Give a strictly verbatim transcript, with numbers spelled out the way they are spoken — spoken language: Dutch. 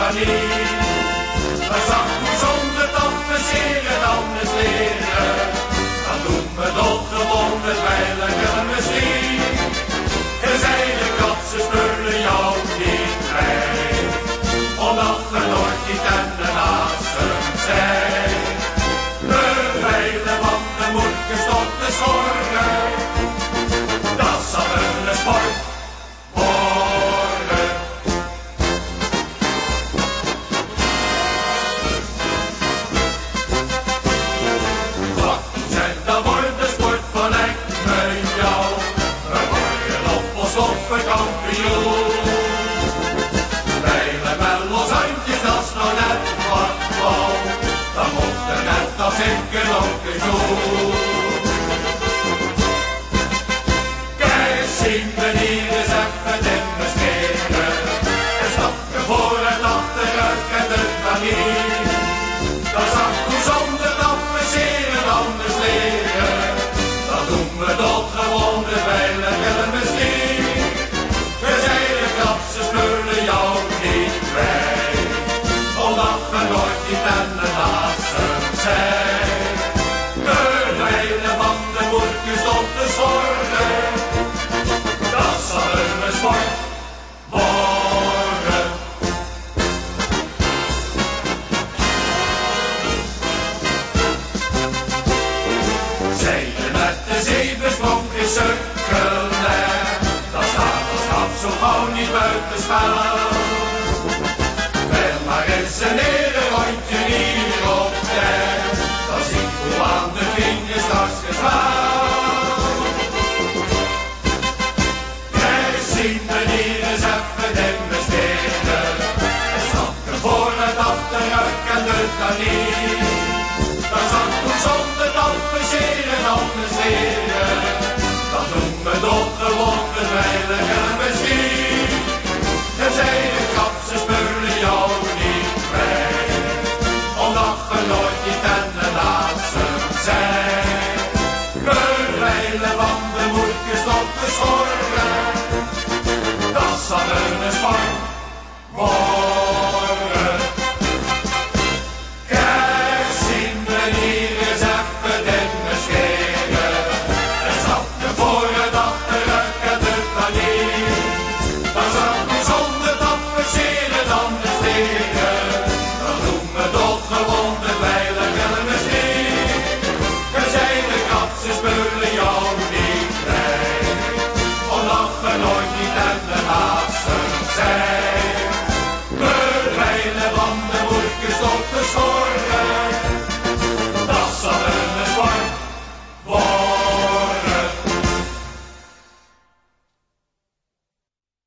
dat niet. Een zakdoek zonder tapeseren, dan is leren. Dan doen we dat gewoon met weiliger misschien. Gezij de katse spullen jou niet kwijt, omdat we nooit niet en de naasten zijn. Beveilen van de moedjes tot de zorgen, dat zal een sport worden. Wat zijn dan wordt de sport van ek met jou? We worden op ons kampioen. Veilen wel ons handjes, dat is nou net wat wou. Dan moet er net als ik een ook eens doen. Kijk, zien we hier eens even demonstreren. En stappen voor en achteruit en de manier. Dan zag hoe zonder tapeseren anders leren. Dan doen we dat gewoon de veilige misschien. We zijn de krapse spullen jou niet kwijt, omdat we nooit niet en de naasten zijn. Beveilen van de boertjes tot de zorgen, dat zal een sport worden. Zeilen met de zevensprong is cirkelair, dan staat ons graf zo gauw niet buiten spel. Wel maar eens een hele rondje hier op tijd, dan zie ik hoe aan de vingers straks geslaan. Kijk, zien we hier eens even demonstreren. En stappen voor en achteruit en de kanier. Dan zag toen zonder tapeseren anders leren. Dan doen we toch gewoon de veilige